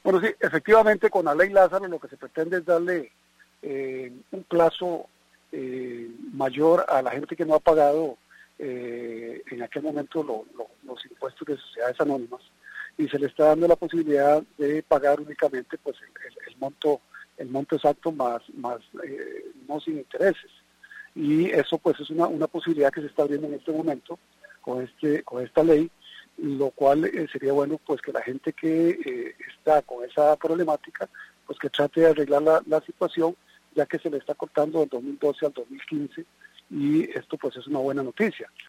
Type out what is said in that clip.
Bueno, sí, efectivamente con la ley Lázaro lo que se pretende es darle un plazo mayor a la gente que no ha pagado en aquel momento los impuestos de sociedades anónimas, y se le está dando la posibilidad de pagar únicamente pues el monto exacto más no sin intereses. Y eso pues es una posibilidad que se está abriendo en este momento con esta ley, lo cual sería bueno pues que la gente que está con esa problemática pues que trate de arreglar la situación, ya que se le está cortando del 2012 al 2015, y esto pues es una buena noticia.